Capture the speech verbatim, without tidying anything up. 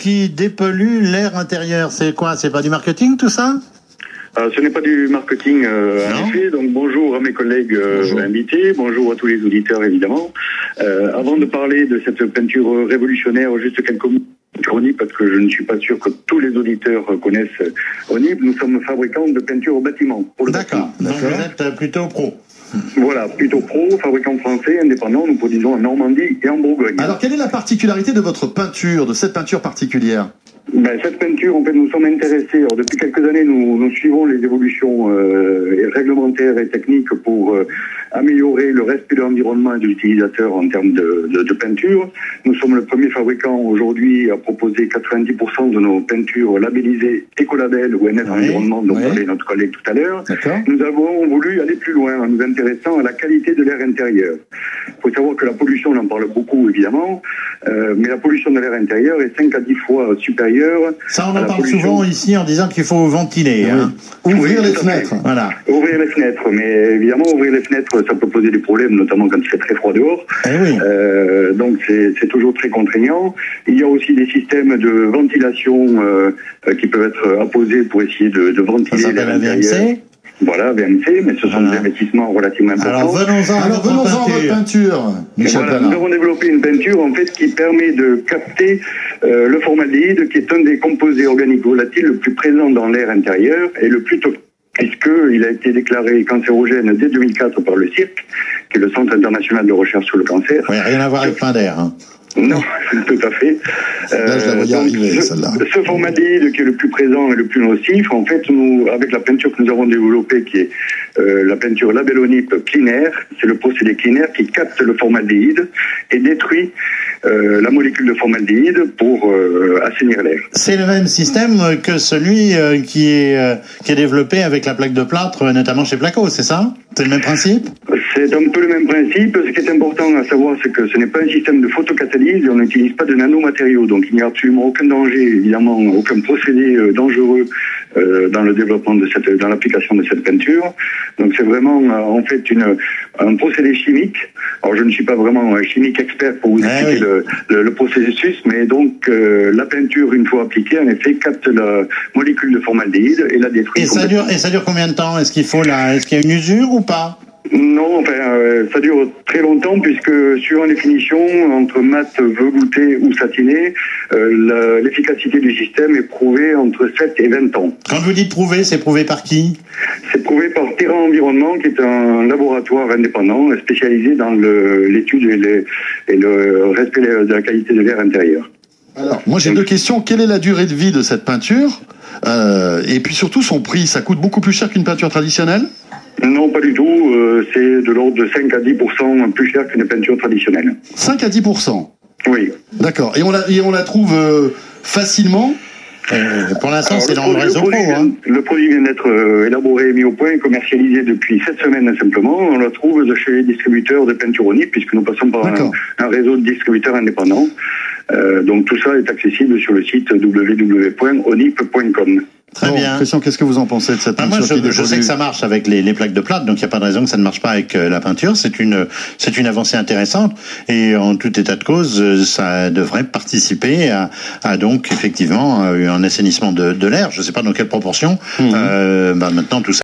qui dépollue l'air intérieur. C'est quoi? C'est pas du marketing tout ça? Euh, ce n'est pas du marketing, euh, en effet. Donc bonjour à mes collègues euh, bonjour. invités, bonjour à tous les auditeurs évidemment. Euh, avant de parler de cette peinture révolutionnaire, juste quelques mots sur Onip, parce que je ne suis pas sûr que tous les auditeurs connaissent Onip. Nous sommes fabricants de peinture au bâtiment. D'accord, donc vous êtes plutôt pro. Voilà, plutôt pro, fabricant français, indépendant, nous produisons en Normandie et en Bourgogne. Alors quelle est la particularité de votre peinture, de cette peinture particulière? Ben, cette peinture, en fait, nous sommes intéressés. Alors, depuis quelques années, nous, nous suivons les évolutions euh, réglementaires et techniques pour euh, améliorer le respect de l'environnement et de l'utilisateur en termes de, de, de peinture. Nous sommes le premier fabricant aujourd'hui à proposer quatre-vingt-dix pour cent de nos peintures labellisées Écolabel ou N F oui, Environnement, dont oui. parlait notre collègue tout à l'heure. Nous avons voulu aller plus loin en nous intéressant à la qualité de l'air intérieur. Il faut savoir que la pollution, on en parle beaucoup évidemment, euh, mais la pollution de l'air intérieur est cinq à dix fois supérieure. Ça, on en parle pollution. souvent ici en disant qu'il faut ventiler, oui. hein. Ouvrir oui, les fenêtres. Voilà. Ouvrir les fenêtres, mais évidemment, ouvrir les fenêtres, ça peut poser des problèmes, notamment quand il fait très froid dehors. Eh oui. euh, donc, c'est toujours très contraignant. Il y a aussi des systèmes de ventilation euh, qui peuvent être apposés pour essayer de, de ventiler l'air intérieur. Voilà, V M C, mais ce sont voilà. des investissements relativement importants. Alors venons-en Alors, venons à votre peinture. Voilà, nous avons développé une peinture en fait qui permet de capter euh, le formaldéhyde, qui est un des composés organiques volatiles le plus présent dans l'air intérieur et le plus toxique, puisqu'il a été déclaré cancérogène dès deux mille quatre par le C I R C, qui est le Centre international de recherche sur le cancer. Oui, rien à voir avec plein d'air. Hein. Non, tout à fait. Là, je la voyais arriver, ce, celle-là. Ce formaldéhyde qui est le plus présent et le plus nocif, en fait, nous, avec la peinture que nous avons développée, qui est euh, la peinture Label Onip Clean Air, c'est le procédé Clean Air qui capte le formaldéhyde et détruit euh, la molécule de formaldéhyde pour euh, assainir l'air. C'est le même système que celui euh, qui est euh, qui est développé avec la plaque de plâtre, notamment chez Placo, c'est ça? C'est le même principe? C'est un peu le même principe. Ce qui est important à savoir, c'est que ce n'est pas un système de photocatalyse et on n'utilise pas de nanomatériaux. Donc il n'y a absolument aucun danger, évidemment, aucun procédé euh, dangereux euh, dans le développement de cette, dans l'application de cette peinture. Donc c'est vraiment euh, en fait une, un procédé chimique. Alors je ne suis pas vraiment un chimique expert pour vous expliquer eh oui. le, le, le processus, mais donc euh, la peinture, une fois appliquée, en effet, capte la molécule de formaldéhyde et la détruit. Et ça dure, et ça dure combien de temps? Est-ce qu'il faut là, est-ce qu'il y a une usure ou pas? Non, enfin, euh, ça dure très longtemps puisque suivant les finitions, entre mat, velouté ou satiné, euh, l'efficacité du système est prouvée entre sept et vingt ans. Quand vous dites prouvé, c'est prouvé par qui? C'est prouvé par Terra Environnement, qui est un laboratoire indépendant spécialisé dans l'étude et, le, et le respect de la qualité de l'air intérieur. Alors, moi j'ai deux questions. Quelle est la durée de vie de cette peinture? euh, Et puis surtout son prix, ça coûte beaucoup plus cher qu'une peinture traditionnelle? Non, pas du tout. Euh, c'est de l'ordre de cinq à dix pour cent plus cher qu'une peinture traditionnelle. cinq à dix pour cent? Oui. D'accord. Et on la, et on la trouve euh, facilement? euh, Pour l'instant, c'est dans le réseau pro. Hein. Le produit vient d'être euh, élaboré, mis au point, commercialisé depuis sept semaines simplement. On la trouve de chez les distributeurs de peinture Onip, puisque nous passons par un, un réseau de distributeurs indépendants. Euh, donc tout ça est accessible sur le site w w w point onip point com. Très bon, bien. Christian, qu'est-ce que vous en pensez de cette peinture? Ah, moi, je, je sais que ça marche avec les, les plaques de plâtre, donc il n'y a pas de raison que ça ne marche pas avec euh, la peinture. C'est une, c'est une avancée intéressante et en tout état de cause, ça devrait participer à, à donc effectivement un assainissement de, de l'air. Je ne sais pas dans quelle proportion. Mmh. Euh, bah, maintenant tout ça.